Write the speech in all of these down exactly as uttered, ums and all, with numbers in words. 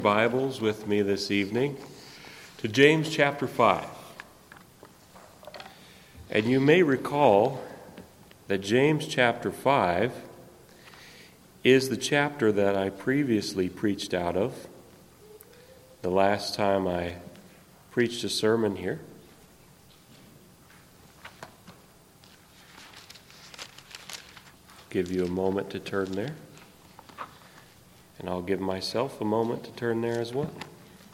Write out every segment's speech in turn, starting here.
Bibles with me this evening to James chapter five. And you may recall that James chapter five is the chapter that I previously preached out of the last time I preached a sermon here. Give you a moment to turn there. And I'll give myself a moment to turn there as well.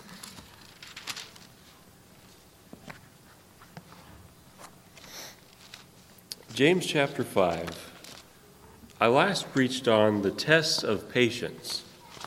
James chapter five. I last preached on the tests of patience.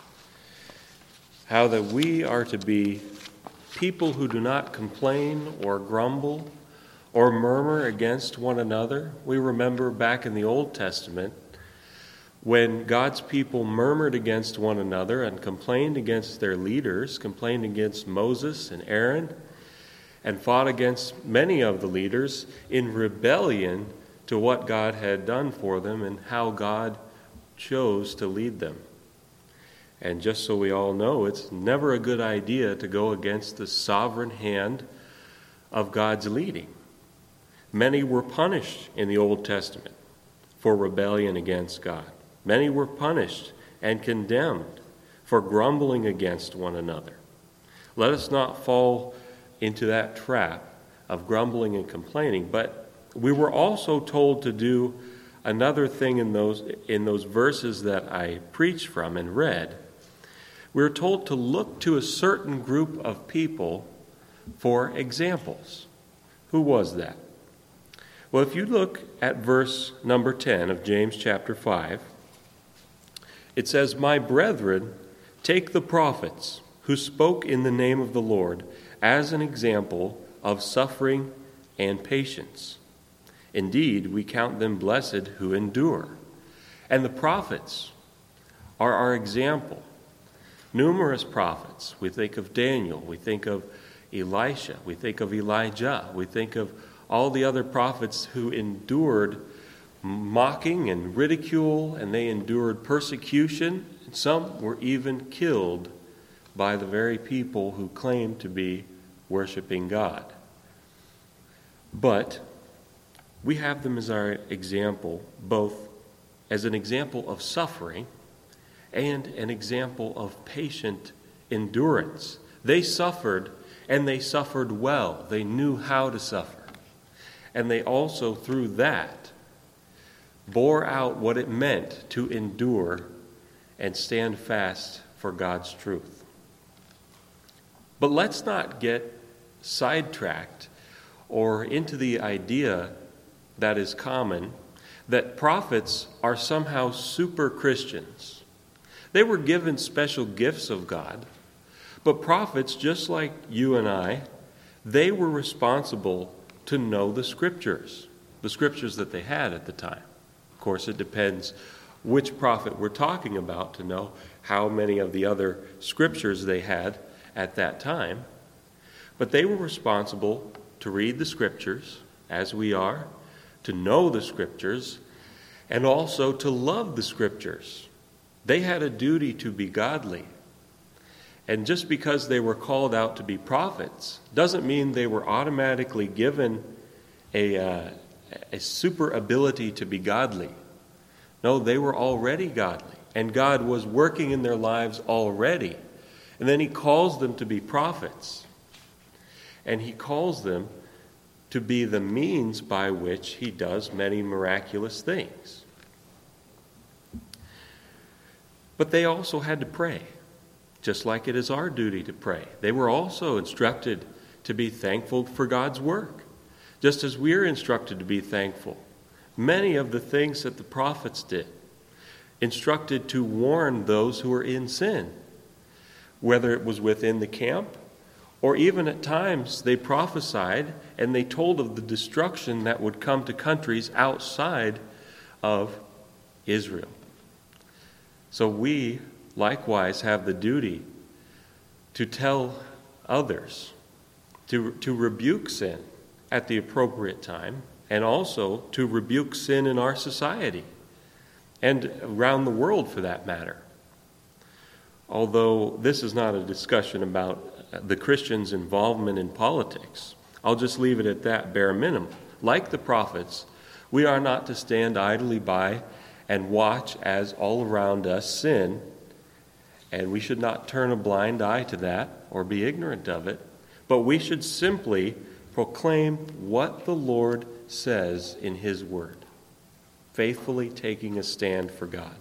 How that we are to be people who do not complain or grumble or murmur against one another. We remember back in the Old Testament when God's people murmured against one another and complained against their leaders, complained against Moses and Aaron, and fought against many of the leaders in rebellion to what God had done for them and how God chose to lead them. And just so we all know, it's never a good idea to go against the sovereign hand of God's leading. Many were punished in the Old Testament for rebellion against God. Many were punished and condemned for grumbling against one another. Let us not fall into that trap of grumbling and complaining, but we were also told to do another thing in those in those verses that I preached from and read. We were told to look to a certain group of people for examples. Who was that? Well, if you look at verse number ten of James chapter five, it says, "My brethren, take the prophets who spoke in the name of the Lord as an example of suffering and patience. Indeed, we count them blessed who endure." And the prophets are our example. Numerous prophets. We think of Daniel. We think of Elisha. We think of Elijah. We think of all the other prophets who endured mocking and ridicule, and they endured persecution. Some were even killed by the very people who claimed to be worshiping God. But we have them as our example, both as an example of suffering and an example of patient endurance. They suffered, and they suffered well. They knew how to suffer. And they also, through that, bore out what it meant to endure and stand fast for God's truth. But let's not get sidetracked or into the idea that is common that prophets are somehow super Christians. They were given special gifts of God, but prophets, just like you and I, they were responsible to know the scriptures, the scriptures that they had at the time. Of course, it depends which prophet we're talking about to know how many of the other scriptures they had at that time. But they were responsible to read the scriptures, as we are, to know the scriptures, and also to love the scriptures. They had a duty to be godly. And just because they were called out to be prophets doesn't mean they were automatically given a uh, a super ability to be godly. No, they were already godly, and God was working in their lives already. And then he calls them to be prophets, and he calls them to be the means by which he does many miraculous things. But they also had to pray, just like it is our duty to pray. They were also instructed to be thankful for God's work, just as we're instructed to be thankful. Many of the things that the prophets did, instructed to warn those who were in sin, whether it was within the camp or even at times they prophesied and they told of the destruction that would come to countries outside of Israel. So we likewise have the duty to tell others, to, to rebuke sin at the appropriate time, and also to rebuke sin in our society and around the world for that matter. although this is not a discussion about the Christians' involvement in politics. I'll just leave it at that bare minimum. Like the prophets, we are not to stand idly by and watch as all around us sin, and we should not turn a blind eye to that or be ignorant of it, but we should simply proclaim what the Lord says in His Word, faithfully taking a stand for God.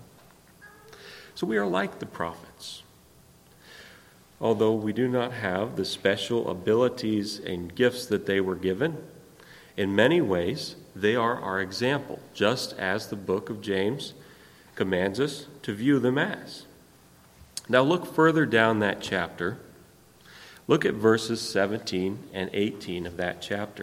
So we are like the prophets. Although we do not have the special abilities and gifts that they were given, in many ways they are our example, just as the book of James commands us to view them as. Now look further down that chapter. Look at verses seventeen and eighteen of that chapter.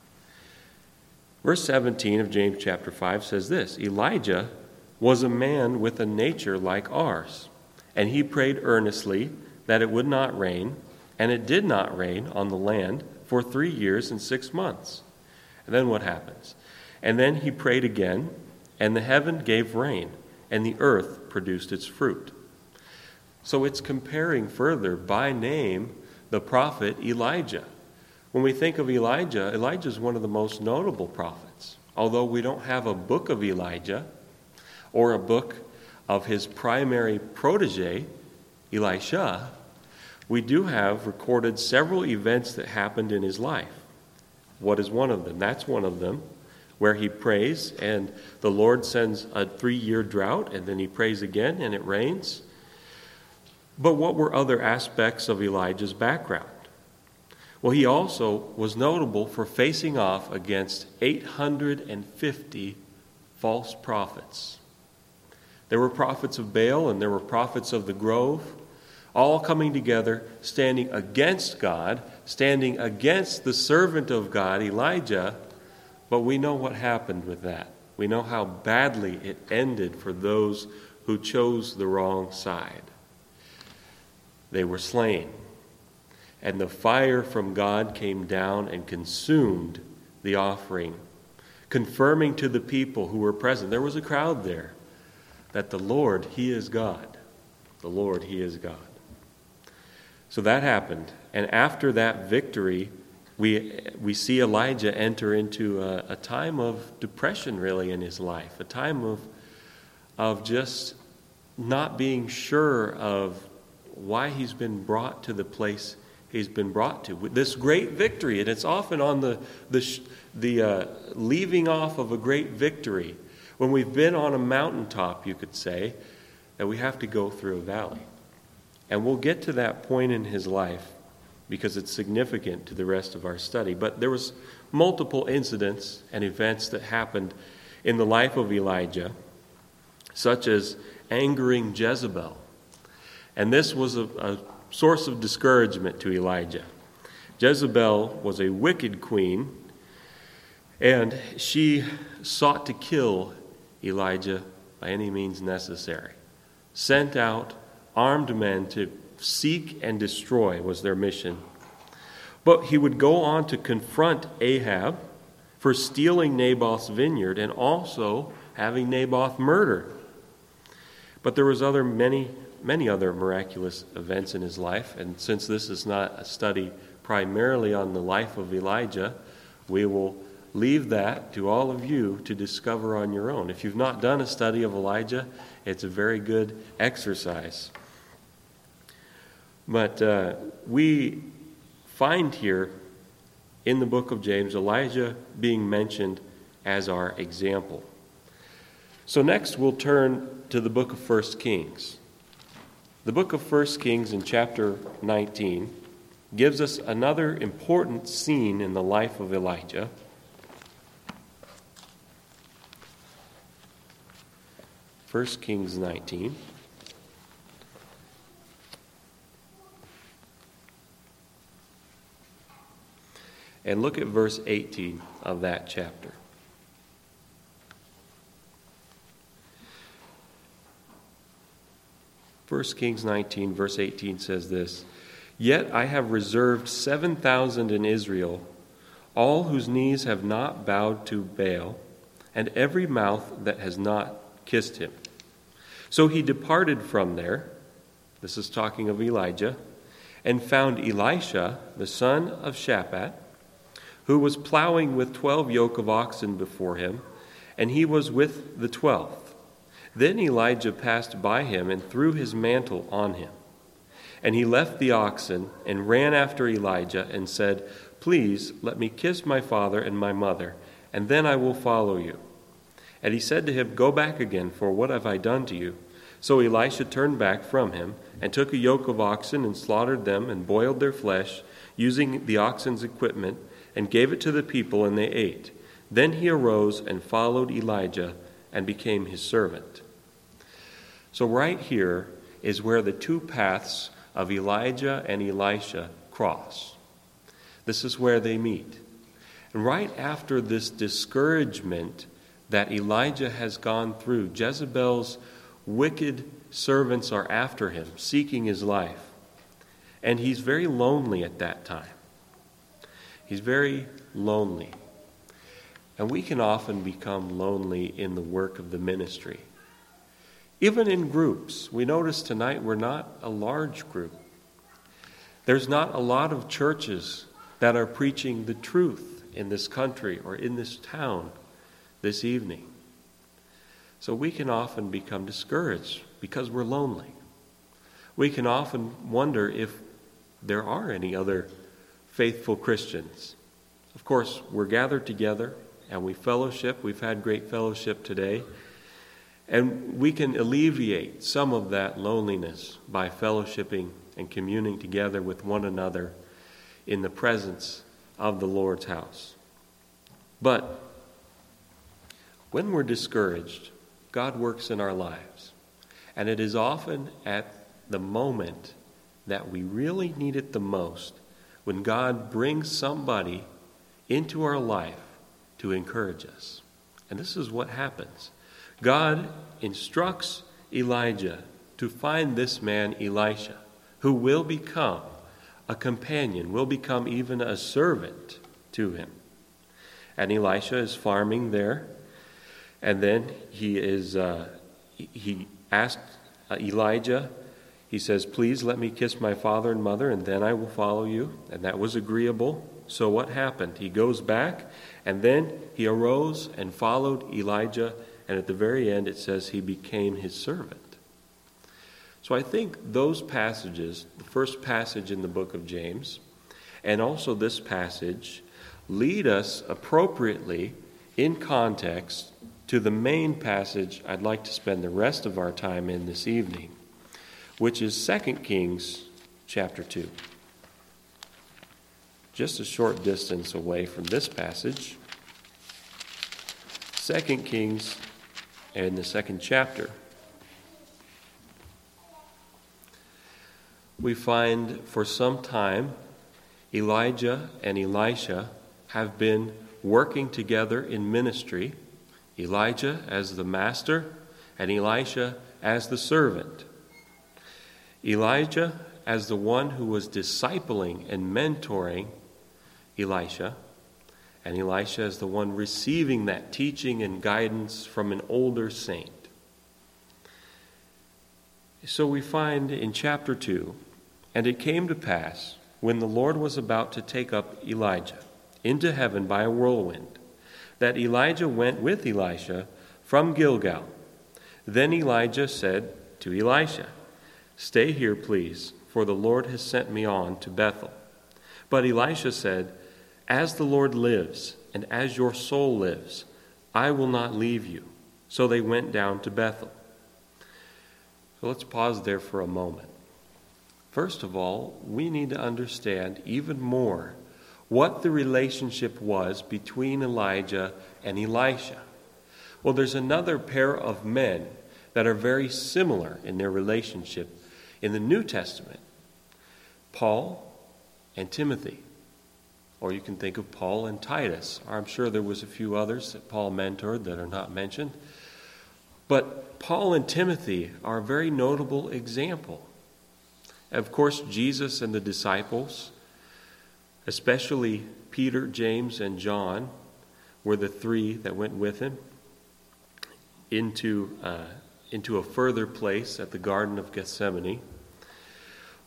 Verse seventeen of James chapter five says this: Elijah was a man with a nature like ours, and he prayed earnestly that it would not rain, and it did not rain on the land for three years and six months. And then what happens? And then he prayed again, and the heaven gave rain, and the earth produced its fruit. So it's comparing further by name the prophet Elijah. When we think of Elijah, Elijah is one of the most notable prophets. Although we don't have a book of Elijah or a book of his primary protege, Elisha, we do have recorded several events that happened in his life. What is one of them? That's one of them, where he prays and the Lord sends a three-year drought, and then he prays again and it rains. But what were other aspects of Elijah's background? Well, he also was notable for facing off against eight hundred fifty false prophets. There were prophets of Baal and there were prophets of the grove, all coming together, standing against God, standing against the servant of God, Elijah. But we know what happened with that. We know how badly it ended for those who chose the wrong side. They were slain, and the fire from God came down and consumed the offering, confirming to the people who were present, there was a crowd there, that the Lord, He is God. The Lord, He is God. So that happened, and after that victory, we we see Elijah enter into a, a time of depression, really, in his life, a time of of just not being sure of why he's been brought to the place he's been brought to. With this great victory, and it's often on the the the uh, leaving off of a great victory, when we've been on a mountaintop, you could say, that we have to go through a valley. And we'll get to that point in his life because it's significant to the rest of our study. But there was multiple incidents and events that happened in the life of Elijah, such as angering Jezebel. And this was a, a source of discouragement to Elijah. Jezebel was a wicked queen, and she sought to kill Elijah by any means necessary. Sent out armed men to seek and destroy was their mission. But he would go on to confront Ahab for stealing Naboth's vineyard and also having Naboth murdered. But there was other many, many other miraculous events in his life, and since this is not a study primarily on the life of Elijah, we will leave that to all of you to discover on your own. If you've not done a study of Elijah, it's a very good exercise. But uh, we find here in the book of James Elijah being mentioned as our example. So next we'll turn to the book of First Kings. The book of First Kings in chapter nineteen gives us another important scene in the life of Elijah. First Kings nineteen. And look at verse eighteen of that chapter. First Kings nineteen, verse eighteen says this: "Yet I have reserved seven thousand in Israel, all whose knees have not bowed to Baal, and every mouth that has not kissed him." So he departed from there, this is talking of Elijah, and found Elisha, the son of Shaphat, who was plowing with twelve yoke of oxen before him, and he was with the twelfth. Then Elijah passed by him and threw his mantle on him. And he left the oxen and ran after Elijah and said, "Please let me kiss my father and my mother, and then I will follow you." And he said to him, "Go back again, for what have I done to you?" So Elisha turned back from him and took a yoke of oxen and slaughtered them and boiled their flesh, using the oxen's equipment, and gave it to the people, and they ate. Then he arose and followed Elijah and became his servant. So right here is where the two paths of Elijah and Elisha cross. This is where they meet. And right after this discouragement that Elijah has gone through, Jezebel's wicked servants are after him, seeking his life. And he's very lonely at that time. He's very lonely. And we can often become lonely in the work of the ministry. Even in groups. We notice tonight we're not a large group. There's not a lot of churches that are preaching the truth in this country or in this town this evening. So we can often become discouraged because we're lonely. We can often wonder if there are any other faithful Christians. Of course, we're gathered together and we fellowship. We've had great fellowship today. And we can alleviate some of that loneliness by fellowshipping and communing together with one another in the presence of the Lord's house. But when we're discouraged, God works in our lives. And it is often at the moment that we really need it the most when God brings somebody into our life to encourage us. And this is what happens. God instructs Elijah to find this man Elisha, who will become a companion, will become even a servant to him. And Elisha is farming there. And then he is, uh, he asked Elijah, he says, "Please let me kiss my father and mother, and then I will follow you." And that was agreeable. So what happened? He goes back, and then he arose and followed Elijah. And at the very end, it says he became his servant. So I think those passages, the first passage in the book of James, and also this passage, lead us appropriately in context to the main passage I'd like to spend the rest of our time in this evening, which is Second Kings chapter two. Just a short distance away from this passage, Second Kings in the second chapter. We find for some time Elijah and Elisha have been working together in ministry, Elijah as the master and Elisha as the servant. Elijah as the one who was discipling and mentoring Elisha, and Elisha as the one receiving that teaching and guidance from an older saint. So we find in chapter two, "And it came to pass, when the Lord was about to take up Elijah into heaven by a whirlwind, that Elijah went with Elisha from Gilgal. Then Elijah said to Elisha, 'Stay here, please, for the Lord has sent me on to Bethel.' But Elisha said, 'As the Lord lives, and as your soul lives, I will not leave you.' So they went down to Bethel." So let's pause there for a moment. First of all, we need to understand even more what the relationship was between Elijah and Elisha. Well, there's another pair of men that are very similar in their relationship in the New Testament, Paul and Timothy. Or you can think of Paul and Titus. I'm sure there was a few others that Paul mentored that are not mentioned. But Paul and Timothy are a very notable example. Of course, Jesus and the disciples, especially Peter, James, and John, were the three that went with him into, uh, into a further place at the Garden of Gethsemane.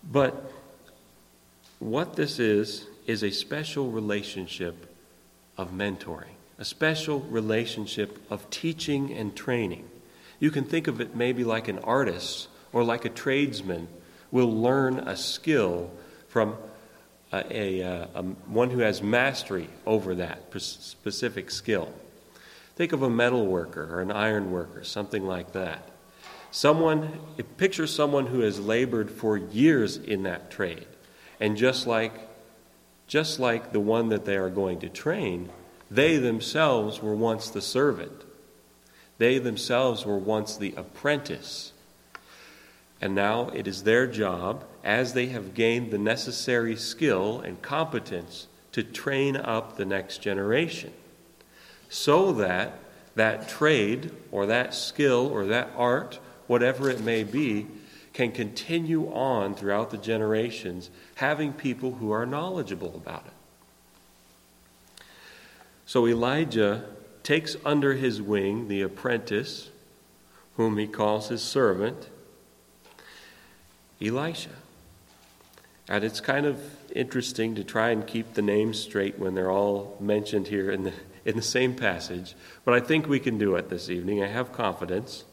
But what this is, is a special relationship of mentoring, a special relationship of teaching and training. You can think of it maybe like an artist or like a tradesman will learn a skill from a, a, a, a one who has mastery over that specific skill. Think of a metal worker or an iron worker, something like that. Someone, picture someone who has labored for years in that trade. And just like, just like the one that they are going to train, they themselves were once the servant. They themselves were once the apprentice. And now it is their job, as they have gained the necessary skill and competence, to train up the next generation, so that that trade or that skill or that art, whatever it may be, can continue on throughout the generations, having people who are knowledgeable about it. So Elijah takes under his wing the apprentice, whom he calls his servant, Elisha. And it's kind of interesting to try and keep the names straight when they're all mentioned here in the in the same passage, but I think we can do it this evening. I have confidence.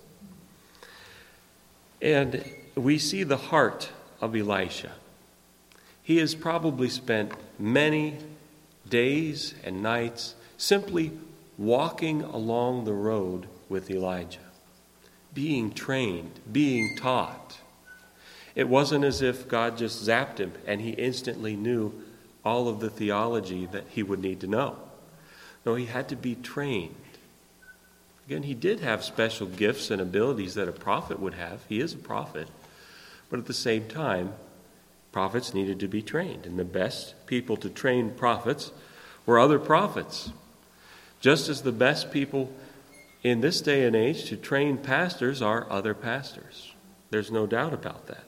And we see the heart of Elisha. He has probably spent many days and nights simply walking along the road with Elijah, being trained, being taught. It wasn't as if God just zapped him and he instantly knew all of the theology that he would need to know. No, he had to be trained. Again, he did have special gifts and abilities that a prophet would have. He is a prophet. But at the same time, prophets needed to be trained. And the best people to train prophets were other prophets. Just as the best people in this day and age to train pastors are other pastors. There's no doubt about that.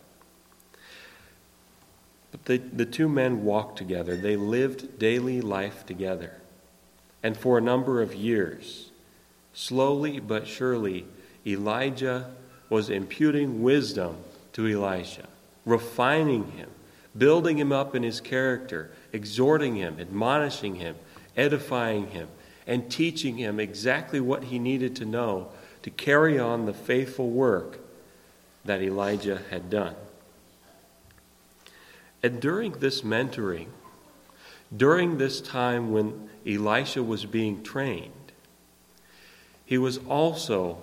But the, the two men walked together. They lived daily life together. And for a number of years, slowly but surely, Elijah was imputing wisdom to Elisha, refining him, building him up in his character, exhorting him, admonishing him, edifying him, and teaching him exactly what he needed to know to carry on the faithful work that Elijah had done. And during this mentoring, during this time when Elisha was being trained, he was also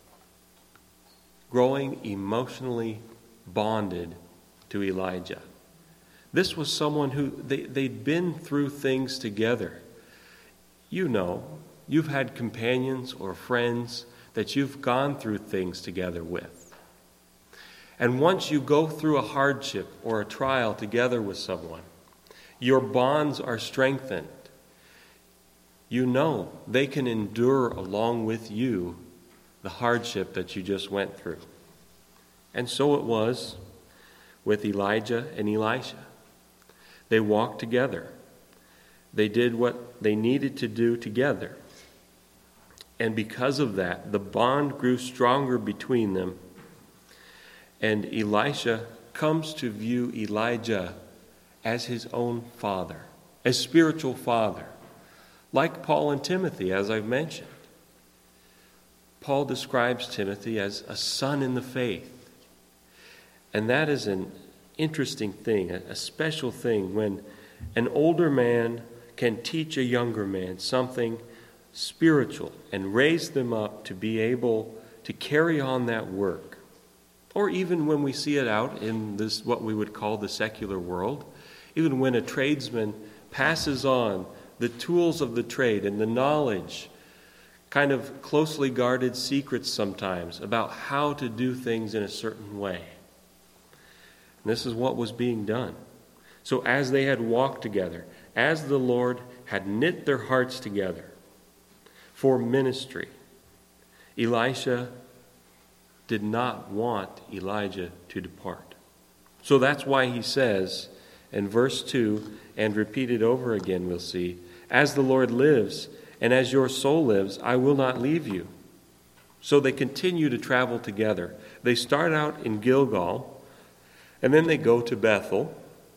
growing emotionally bonded to Elijah. This was someone who, they, they'd been through things together. You know, you've had companions or friends that you've gone through things together with. And once you go through a hardship or a trial together with someone, your bonds are strengthened. You know they can endure along with you the hardship that you just went through. And so it was with Elijah and Elisha. They walked together. They did what they needed to do together. And because of that, the bond grew stronger between them. And Elisha comes to view Elijah as his own father, as spiritual father, like Paul and Timothy, as I've mentioned. Paul describes Timothy as a son in the faith. And that is an interesting thing, a special thing, when an older man can teach a younger man something spiritual and raise them up to be able to carry on that work. Or even when we see it out in this, what we would call the secular world, even when a tradesman passes on the tools of the trade and the knowledge, kind of closely guarded secrets sometimes about how to do things in a certain way. And this is what was being done. So as they had walked together, as the Lord had knit their hearts together for ministry, Elisha did not want Elijah to depart. So that's why he says in verse two, and repeated over again, we'll see, as the Lord lives and as your soul lives, I will not leave you. So they continue to travel together. They start out in Gilgal, And then they go to Bethel.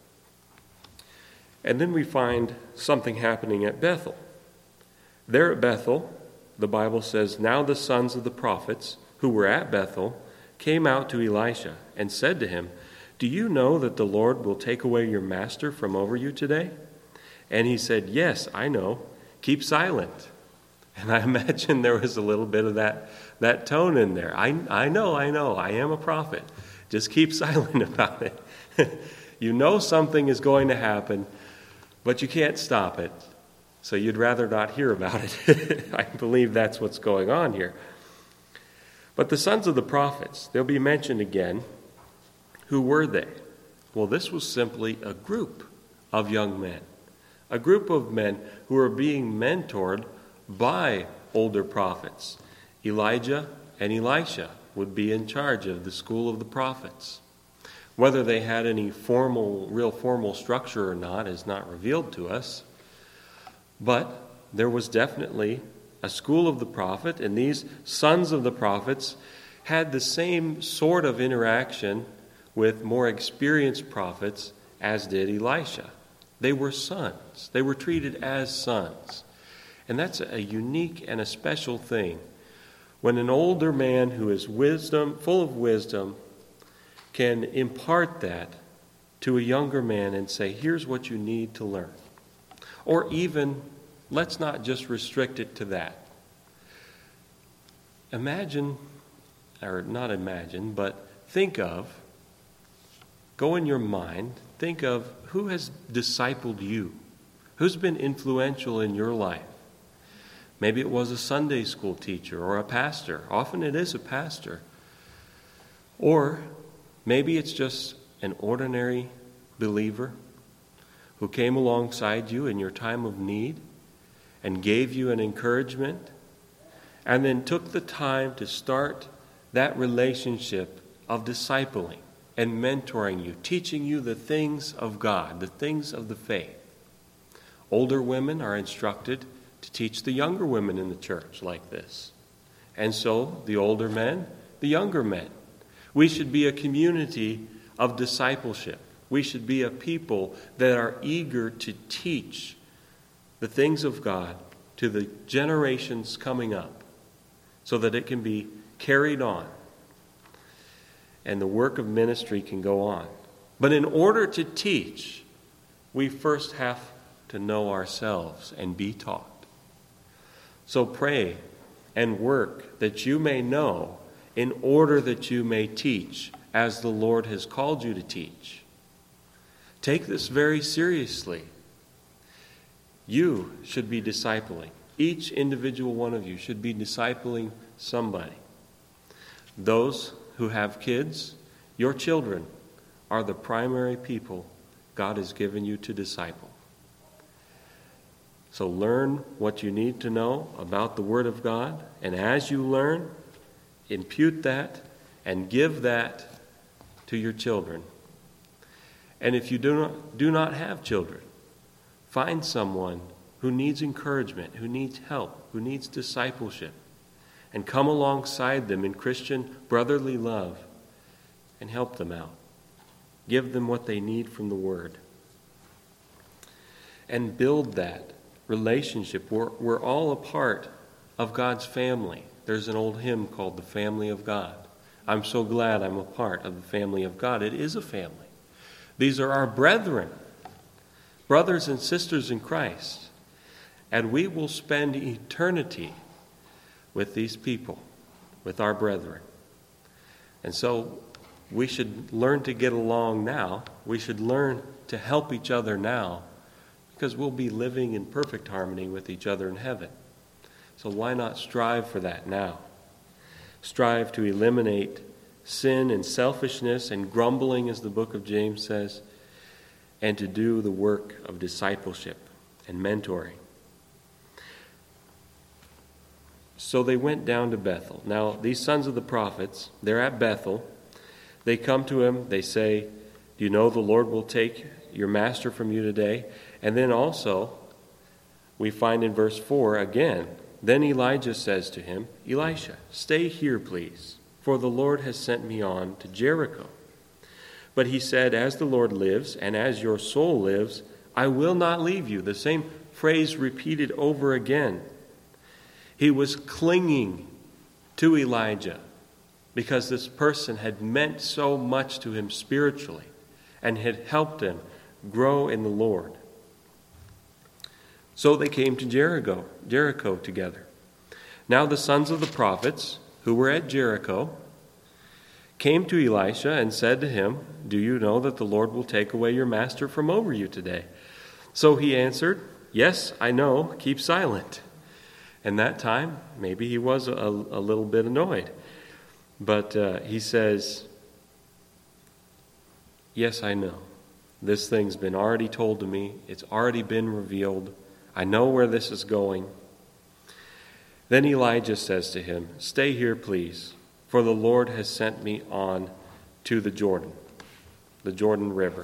And then we find something happening at Bethel. There at Bethel, the Bible says, now the sons of the prophets who were at Bethel came out to Elisha and said to him, do you know that the Lord will take away your master from over you today? And he said, yes, I know. Keep silent. And I imagine there was a little bit of that, that tone in there. I, I know, I know, I am a prophet. Just keep silent about it. You know something is going to happen, but you can't stop it. So you'd rather not hear about it. I believe that's what's going on here. But the sons of the prophets, they'll be mentioned again. Who were they? Well, this was simply a group of young men. A group of men who were being mentored by older prophets. Elijah and Elisha would be in charge of the school of the prophets. Whether they had any formal, real formal structure or not is not revealed to us. But there was definitely a school of the prophet, and these sons of the prophets had the same sort of interaction with more experienced prophets as did Elisha. They were sons. They were treated as sons. And that's a unique and a special thing. When an older man who is wisdom, full of wisdom, can impart that to a younger man and say, here's what you need to learn. Or even, let's not just restrict it to that. Imagine, or not imagine, but think of, go in your mind, think of who has discipled you, who's been influential in your life. Maybe it was a Sunday school teacher or a pastor. Often it is a pastor. Or maybe it's just an ordinary believer who came alongside you in your time of need and gave you an encouragement and then took the time to start that relationship of discipling and mentoring you, teaching you the things of God, the things of the faith. Older women are instructed to teach the younger women in the church like this. And so the older men, the younger men. We should be a community of discipleship. We should be a people that are eager to teach the things of God to the generations coming up so that it can be carried on and the work of ministry can go on. But in order to teach, we first have to know ourselves and be taught. So pray and work that you may know in order that you may teach as the Lord has called you to teach. Take this very seriously. You should be discipling. Each individual one of you should be discipling somebody. Those who have kids, your children are the primary people God has given you to disciple. So learn what you need to know about the Word of God, and as you learn, impute that and give that to your children. And if you do not, do not have children, find someone who needs encouragement, who needs help, who needs discipleship, and come alongside them in Christian brotherly love and help them out. Give them what they need from the Word. And build that relationship. We're, we're all a part of God's family. There's an old hymn called The Family of God. I'm so glad I'm a part of the family of God. It is a family. These are our brethren, brothers and sisters in Christ. And we will spend eternity with these people, with our brethren. And so we should learn to get along now. We should learn to help each other now, because we'll be living in perfect harmony with each other in heaven. So why not strive for that now? Strive to eliminate sin and selfishness and grumbling, as the book of James says, and to do the work of discipleship and mentoring. So they went down to Bethel. Now, these sons of the prophets, they're at Bethel. They come to him. They say, do you know the Lord will take your master from you today? And then also, we find in verse four again, then Elijah says to him, Elisha, stay here, please, for the Lord has sent me on to Jericho. But he said, as the Lord lives, and as your soul lives, I will not leave you. The same phrase repeated over again. He was clinging to Elijah because this person had meant so much to him spiritually and had helped him grow in the Lord. So they came to Jericho, Jericho together. Now the sons of the prophets who were at Jericho came to Elisha and said to him, do you know that the Lord will take away your master from over you today? So he answered, yes, I know, keep silent. And that time, maybe he was a, a little bit annoyed. But uh, he says, yes, I know. This thing's been already told to me. It's already been revealed. I know where this is going. Then Elijah says to him, stay here, please, for the Lord has sent me on to the Jordan, the Jordan River.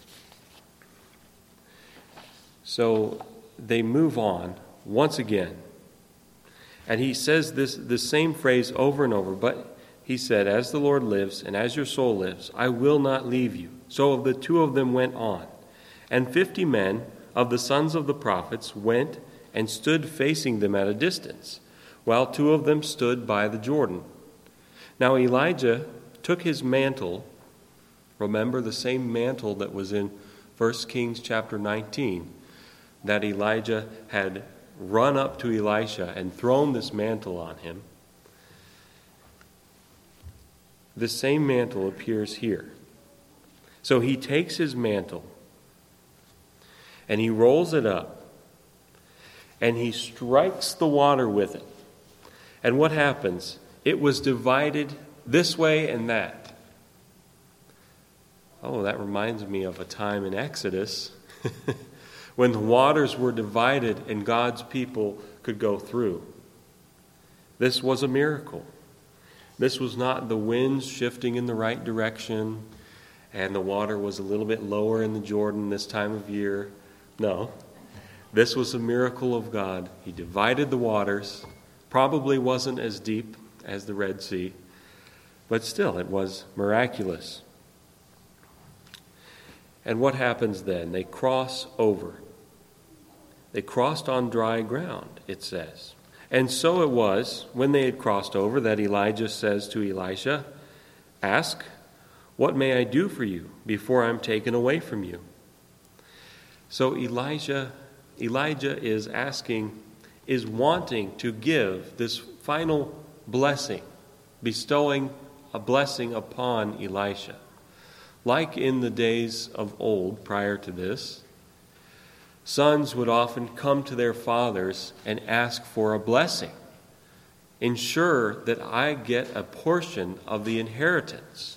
So they move on once again. And he says this the same phrase over and over, but he said, as the Lord lives and as your soul lives, I will not leave you. So the two of them went on. And fifty men of the sons of the prophets went and stood facing them at a distance, while two of them stood by the Jordan. Now Elijah took his mantle, remember the same mantle that was in First Kings chapter nineteen, that Elijah had run up to Elisha and thrown this mantle on him. The same mantle appears here. So he takes his mantle and he rolls it up and he strikes the water with it. And what happens? It was divided this way and that. Oh, that reminds me of a time in Exodus when the waters were divided and God's people could go through. This was a miracle. This was not the winds shifting in the right direction and the water was a little bit lower in the Jordan this time of year. No, this was a miracle of God. He divided the waters. Probably wasn't as deep as the Red Sea, but still it was miraculous. And what happens then? They cross over. They crossed on dry ground, it says. And so it was, when they had crossed over, that Elijah says to Elisha, ask, what may I do for you before I'm taken away from you? So Elijah, Elijah is asking, is wanting to give this final blessing, bestowing a blessing upon Elisha. Like in the days of old, prior to this, sons would often come to their fathers and ask for a blessing. Ensure that I get a portion of the inheritance.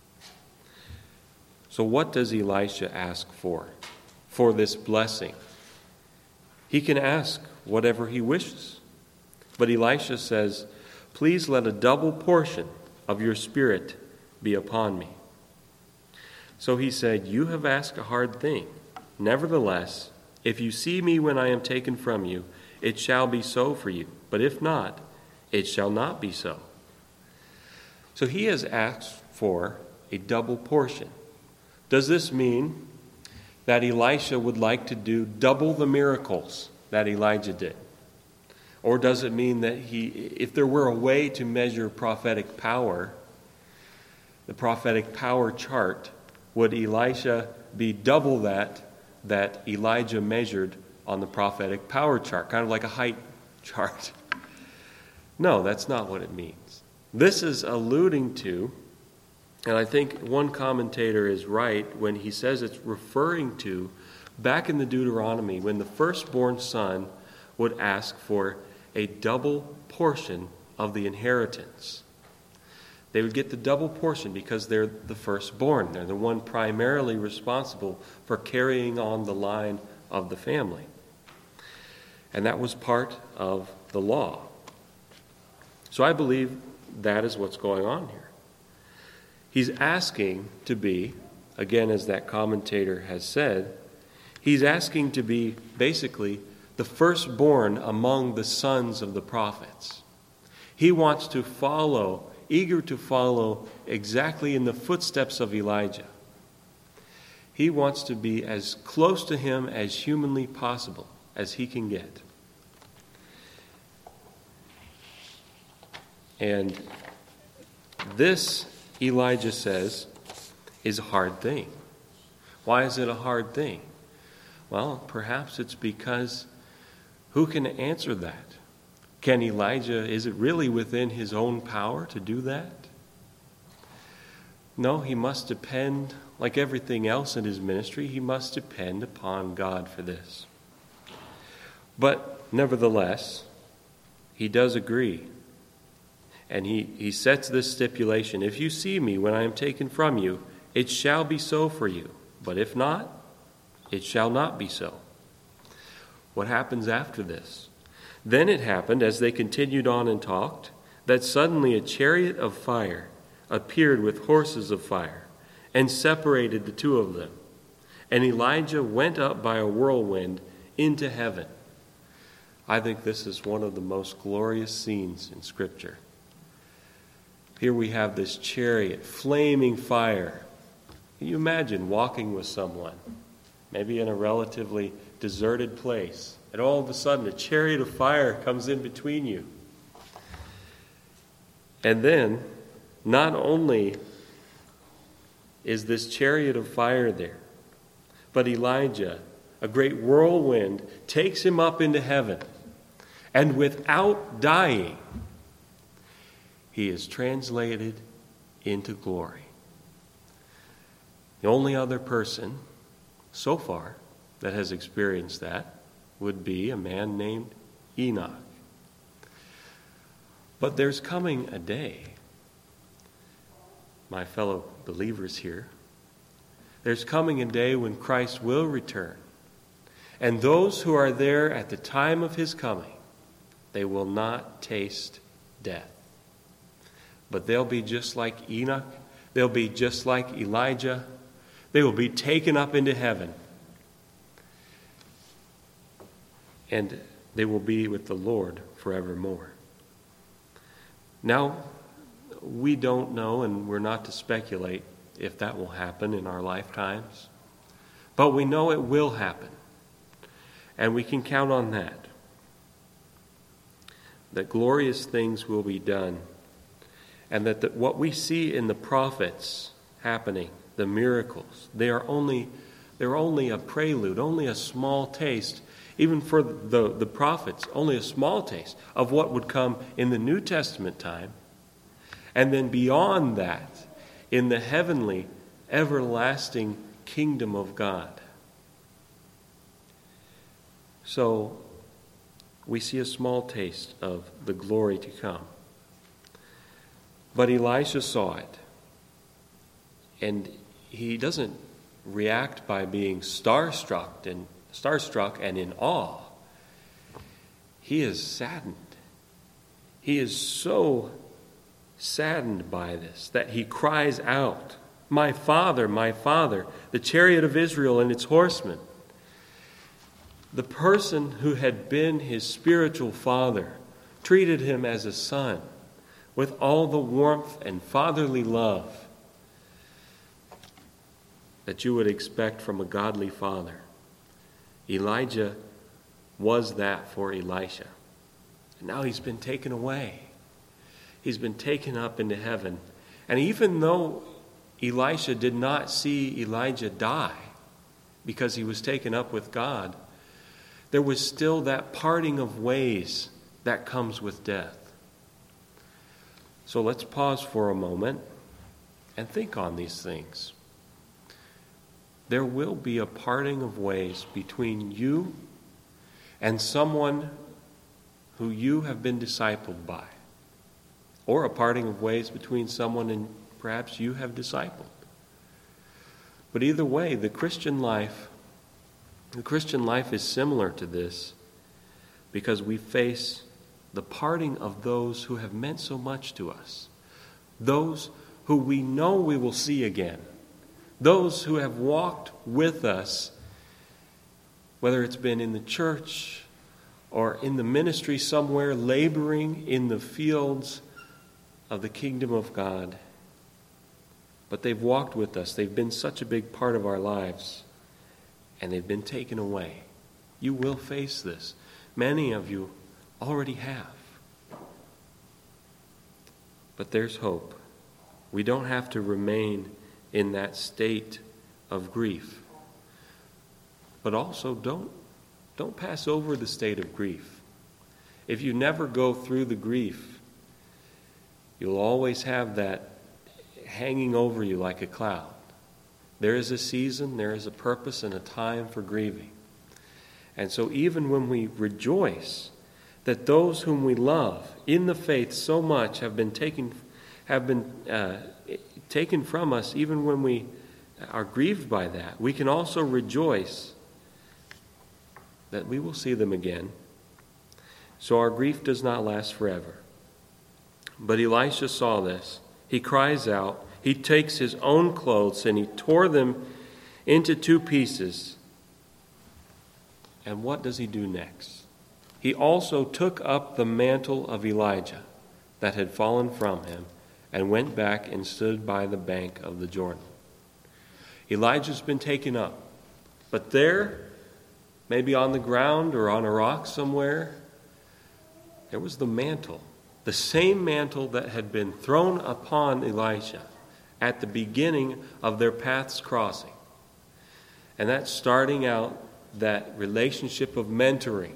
So what does Elisha ask for? For this blessing. He can ask whatever he wishes. But Elisha says, please let a double portion of your spirit be upon me. So he said, you have asked a hard thing. Nevertheless, if you see me when I am taken from you, it shall be so for you. But if not, it shall not be so. So he has asked for a double portion. Does this mean that Elisha would like to do double the miracles that Elijah did? Or does it mean that he, if there were a way to measure prophetic power, the prophetic power chart, would Elisha be double that that Elijah measured on the prophetic power chart, kind of like a height chart? No, that's not what it means. This is alluding to, and I think one commentator is right when he says it's referring to back in the Deuteronomy when the firstborn son would ask for a double portion of the inheritance. They would get the double portion because they're the firstborn. They're the one primarily responsible for carrying on the line of the family. And that was part of the law. So I believe that is what's going on here. He's asking to be, again, as that commentator has said, he's asking to be basically the firstborn among the sons of the prophets. He wants to follow, eager to follow exactly in the footsteps of Elijah. He wants to be as close to him as humanly possible, as he can get. And this, Elijah says, is a hard thing. Why is it a hard thing? Well, perhaps it's because who can answer that? Can Elijah, is it really within his own power to do that? No, he must depend, like everything else in his ministry, he must depend upon God for this. But nevertheless, he does agree. And he, he sets this stipulation: if you see me when I am taken from you, it shall be so for you. But if not, it shall not be so. What happens after this? Then it happened, as they continued on and talked, that suddenly a chariot of fire appeared with horses of fire, and separated the two of them. And Elijah went up by a whirlwind into heaven. I think this is one of the most glorious scenes in Scripture. Here we have this chariot, flaming fire. Can you imagine walking with someone, maybe in a relatively deserted place, and all of a sudden a chariot of fire comes in between you? And then, not only is this chariot of fire there, but Elijah, a great whirlwind, takes him up into heaven. And without dying, he is translated into glory. The only other person so far that has experienced that would be a man named Enoch. But there's coming a day, my fellow believers here, there's coming a day when Christ will return. And those who are there at the time of his coming, they will not taste death. But they'll be just like Enoch. They'll be just like Elijah. They will be taken up into heaven. And they will be with the Lord forevermore. Now, we don't know, and we're not to speculate if that will happen in our lifetimes. But we know it will happen. And we can count on that. That glorious things will be done. And that the, what we see in the prophets happening, the miracles, they are only, they're only a prelude, only a small taste, even for the, the prophets, only a small taste of what would come in the New Testament time. And then beyond that, in the heavenly, everlasting kingdom of God. So, we see a small taste of the glory to come. But Elisha saw it. And he doesn't react by being starstruck and starstruck and in awe. He is saddened. He is so saddened by this that he cries out, "My father, my father, the chariot of Israel and its horsemen." The person who had been his spiritual father treated him as a son with all the warmth and fatherly love that you would expect from a godly father. Elijah was that for Elisha. And now he's been taken away. He's been taken up into heaven. And even though Elisha did not see Elijah die because he was taken up with God, there was still that parting of ways that comes with death. So let's pause for a moment and think on these things. There will be a parting of ways between you and someone who you have been discipled by, or a parting of ways between someone and perhaps you have discipled. But either way, the Christian life, the Christian life is similar to this because we face the parting of those who have meant so much to us, those who we know we will see again, those who have walked with us, whether it's been in the church or in the ministry somewhere, laboring in the fields of the kingdom of God. but they've walked with us. They've been such a big part of our lives, and they've been taken away. You will face this. Many of you already have. But there's hope. We don't have to remain in that state of grief. But also don't, don't pass over the state of grief. If you never go through the grief, you'll always have that hanging over you like a cloud. There is a season, there is a purpose and a time for grieving. And so even when we rejoice that those whom we love in the faith so much have been taken, have been uh, taken from us, even when we are grieved by that, we can also rejoice that we will see them again. So our grief does not last forever. But Elisha saw this. He cries out. He takes his own clothes and he tore them into two pieces. And what does he do next? He also took up the mantle of Elijah that had fallen from him and went back and stood by the bank of the Jordan. Elijah's been taken up, but there, maybe on the ground or on a rock somewhere, there was the mantle, the same mantle that had been thrown upon Elisha at the beginning of their paths crossing. And that's starting out that relationship of mentoring.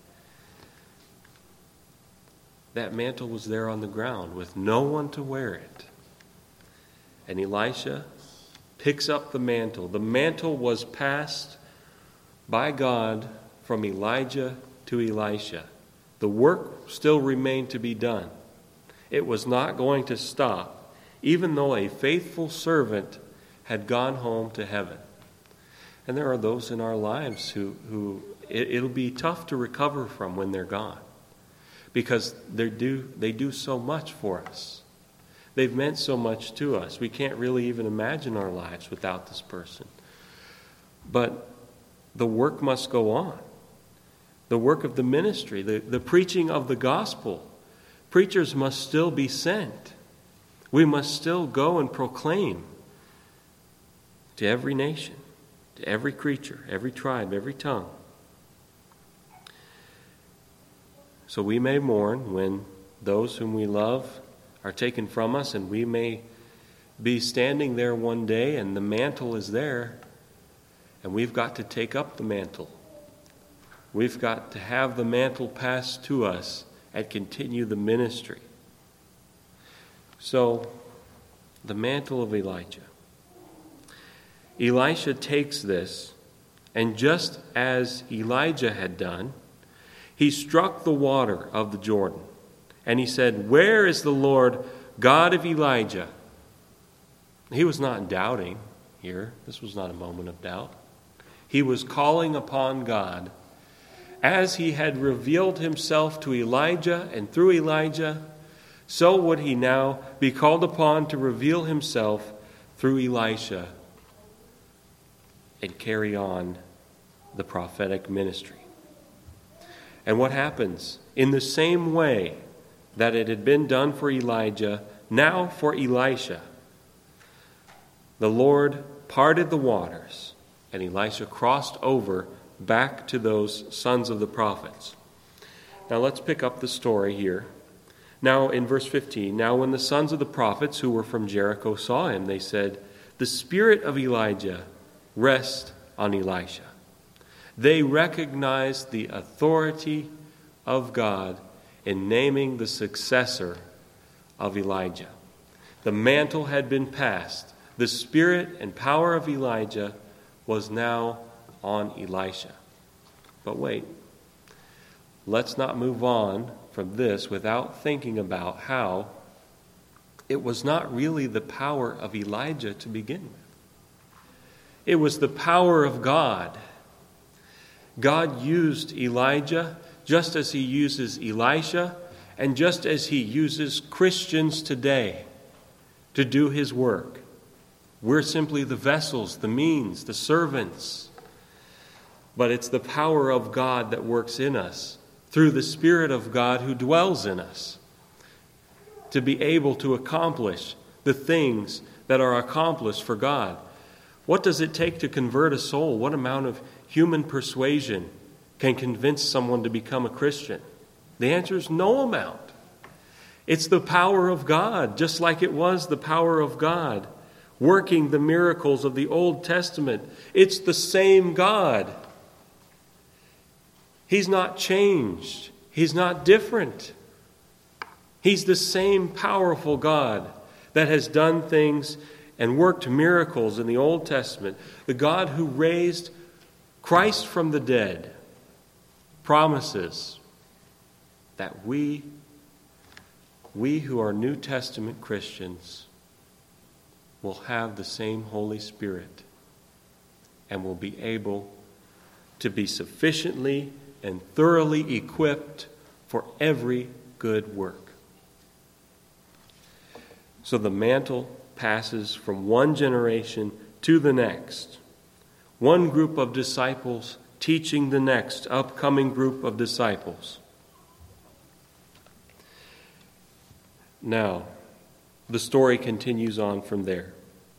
That mantle was there on the ground with no one to wear it. And Elisha picks up the mantle. The mantle was passed by God from Elijah to Elisha. The work still remained to be done. It was not going to stop, even though a faithful servant had gone home to heaven. And there are those in our lives who, who it, it'll be tough to recover from when they're gone, because they do, they do so much for us. They've meant so much to us. We can't really even imagine our lives without this person. But the work must go on. The work of the ministry, the, the preaching of the gospel. Preachers must still be sent. We must still go and proclaim to every nation, to every creature, every tribe, every tongue. So we may mourn when those whom we love are taken from us, and we may be standing there one day and the mantle is there, and we've got to take up the mantle. We've got to have the mantle passed to us and continue the ministry. So, the mantle of Elijah. Elisha takes this, and just as Elijah had done, he struck the water of the Jordan, and he said, "Where is the Lord God of Elijah?" He was not doubting here. This was not a moment of doubt. He was calling upon God. As he had revealed himself to Elijah, and through Elijah, so would he now be called upon to reveal himself through Elisha and carry on the prophetic ministry. And what happens? In the same way that it had been done for Elijah, now for Elisha, the Lord parted the waters, and Elisha crossed over back to those sons of the prophets. Now let's pick up the story here. Now in verse fifteen, now when the sons of the prophets who were from Jericho saw him, they said, "The spirit of Elijah rests on Elisha." They recognized the authority of God in naming the successor of Elijah. The mantle had been passed. The spirit and power of Elijah was now on Elisha. But wait, let's not move on from this without thinking about how it was not really the power of Elijah to begin with. It was the power of God. God used Elijah just as he uses Elisha and just as he uses Christians today to do his work. We're simply the vessels, the means, the servants. But it's the power of God that works in us through the Spirit of God who dwells in us to be able to accomplish the things that are accomplished for God. What does it take to convert a soul? What amount of human persuasion can convince someone to become a Christian? The answer is no amount. It's the power of God, just like it was the power of God working the miracles of the Old Testament. It's the same God. He's not changed. He's not different. He's the same powerful God that has done things and worked miracles in the Old Testament. The God who raised Christ from the dead promises that we, we who are New Testament Christians, will have the same Holy Spirit and will be able to be sufficiently and thoroughly equipped for every good work. So the mantle passes from one generation to the next. One group of disciples teaching the next upcoming group of disciples. Now, the story continues on from there.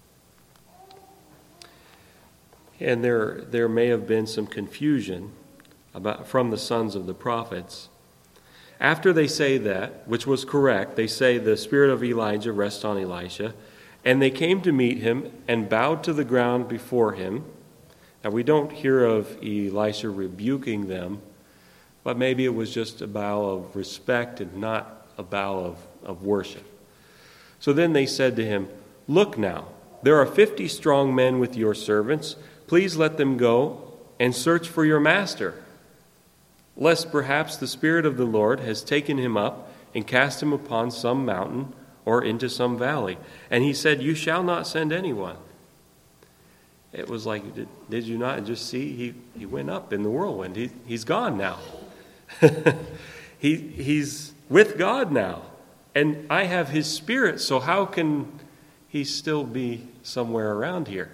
And there, there may have been some confusion about from the sons of the prophets. After they say that, which was correct, they say the spirit of Elijah rests on Elisha, and they came to meet him and bowed to the ground before him. Now, we don't hear of Elisha rebuking them, but maybe it was just a bow of respect and not a bow of, of worship. So then they said to him, "Look now, there are fifty strong men with your servants. Please let them go and search for your master, lest perhaps the Spirit of the Lord has taken him up and cast him upon some mountain or into some valley." And he said, "You shall not send anyone." It was like, did, did you not just see? He, he went up in the whirlwind. He, he's gone now. he, he's with God now. And I have his Spirit, so how can he still be somewhere around here?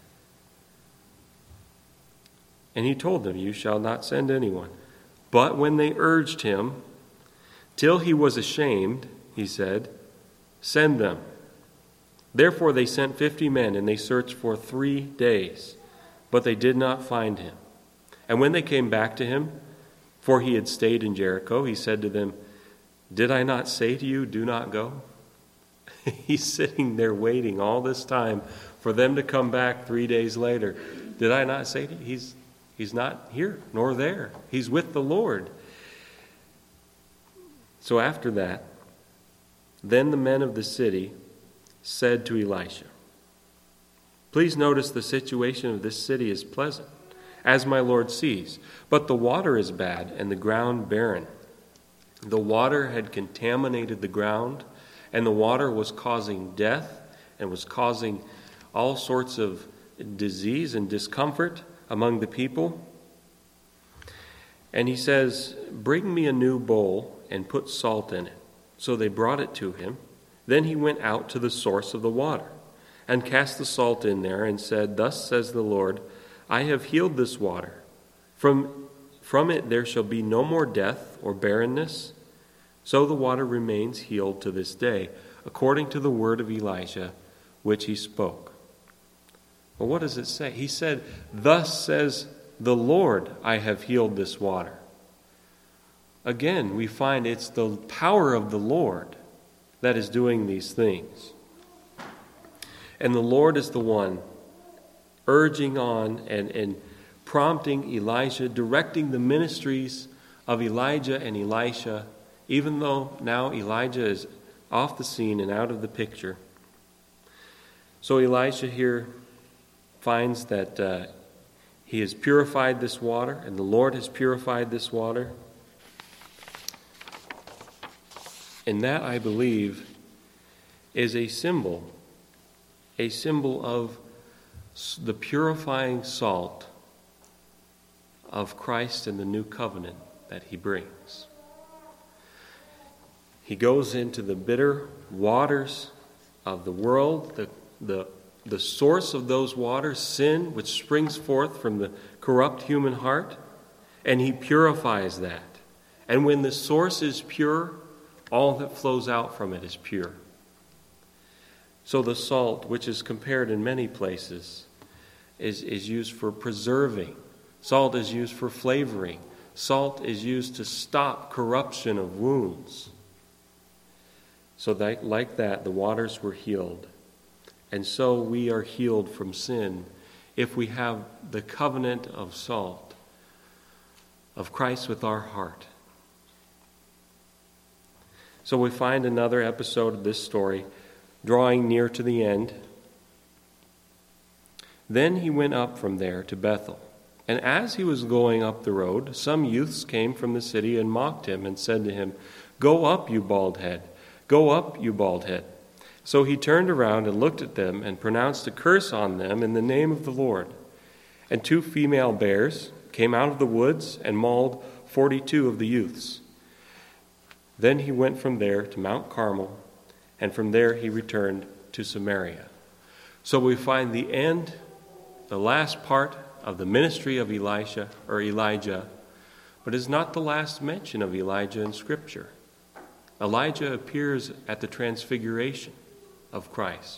And he told them, "You shall not send anyone." But when they urged him, till he was ashamed, he said, "Send them." Therefore they sent fifty men, and they searched for three days, but they did not find him. And when they came back to him, for he had stayed in Jericho, he said to them, "Did I not say to you, do not go?" He's sitting there waiting all this time for them to come back three days later. Did I not say to you? He's, he's not here nor there. He's with the Lord. So after that, then the men of the city said to Elisha, "Please notice the situation of this city is pleasant, as my Lord sees, but the water is bad and the ground barren." The water had contaminated the ground, and the water was causing death and was causing all sorts of disease and discomfort among the people. And he says, "Bring me a new bowl and put salt in it." So they brought it to him. Then he went out to the source of the water and cast the salt in there and said, "Thus says the Lord, I have healed this water. From, from it there shall be no more death or barrenness." So the water remains healed to this day, according to the word of Elijah, which he spoke. Well, what does it say? He said, "Thus says the Lord, I have healed this water." Again, we find it's the power of the Lord that is doing these things. And the Lord is the one urging on and, and prompting Elijah, directing the ministries of Elijah and Elisha, even though now Elijah is off the scene and out of the picture. So Elisha here finds that uh, he has purified this water, and the Lord has purified this water. And that, I believe, is a symbol, a symbol of the purifying salt of Christ and the new covenant that he brings. He goes into the bitter waters of the world, the, the, the source of those waters, sin, which springs forth from the corrupt human heart, and he purifies that. And when the source is pure, all that flows out from it is pure. So the salt, which is compared in many places, is, is used for preserving. Salt is used for flavoring. Salt is used to stop corruption of wounds. So that, like that, the waters were healed. And so we are healed from sin if we have the covenant of salt, of Christ with our heart. So we find another episode of this story drawing near to the end. Then he went up from there to Bethel. And as he was going up the road, some youths came from the city and mocked him and said to him, "Go up, you bald head. Go up, you bald head." So he turned around and looked at them and pronounced a curse on them in the name of the Lord. And two female bears came out of the woods and mauled forty-two of the youths. Then he went from there to Mount Carmel, and from there he returned to Samaria. So we find the end, the last part of the ministry of Elisha or Elijah, but is not the last mention of Elijah in Scripture. Elijah appears at the transfiguration of Christ.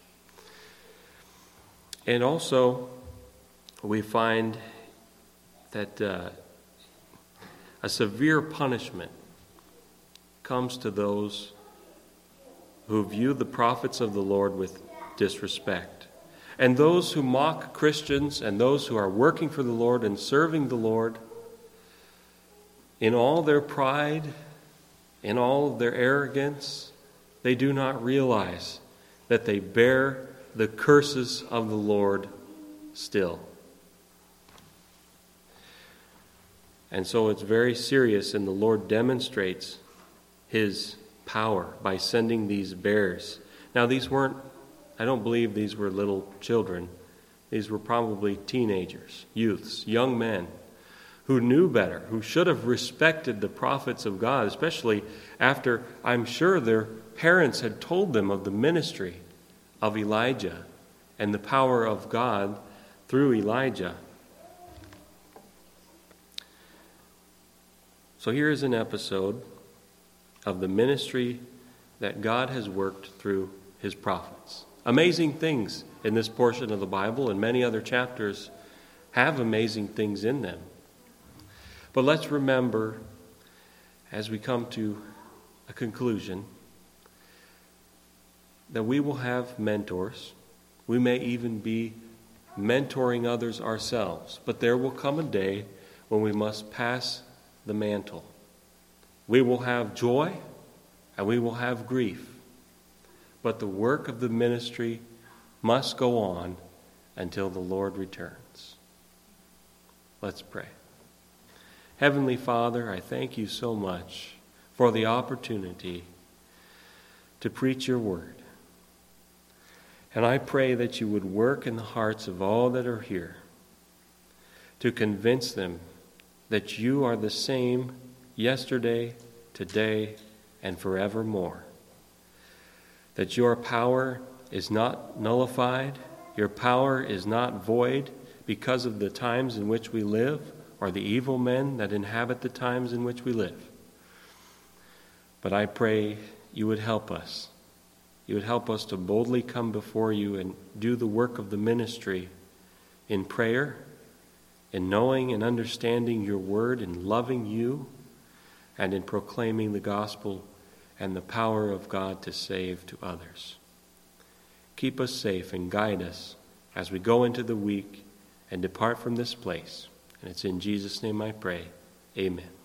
And also, we find that uh, a severe punishment comes to those who view the prophets of the Lord with disrespect. And those who mock Christians and those who are working for the Lord and serving the Lord, in all their pride, in all their arrogance, they do not realize that they bear the curses of the Lord still. And so it's very serious, and the Lord demonstrates his power by sending these bears. Now, these weren't, I don't believe these were little children. These were probably teenagers, youths, young men who knew better, who should have respected the prophets of God, especially after, I'm sure, their parents had told them of the ministry of Elijah and the power of God through Elijah. So here is an episode of the ministry that God has worked through his prophets. Amazing things in this portion of the Bible, and many other chapters have amazing things in them. But let's remember, as we come to a conclusion, that we will have mentors. We may even be mentoring others ourselves. But there will come a day when we must pass the mantle. We will have joy and we will have grief. But the work of the ministry must go on until the Lord returns. Let's pray. Heavenly Father, I thank you so much for the opportunity to preach your word. And I pray that you would work in the hearts of all that are here to convince them that you are the same yesterday, today, and forevermore. That your power is not nullified, your power is not void because of the times in which we live or the evil men that inhabit the times in which we live. But I pray you would help us. You would help us to boldly come before you and do the work of the ministry in prayer, in knowing and understanding your word, in loving you, and in proclaiming the gospel and the power of God to save to others. Keep us safe and guide us as we go into the week and depart from this place. And it's in Jesus' name I pray. Amen.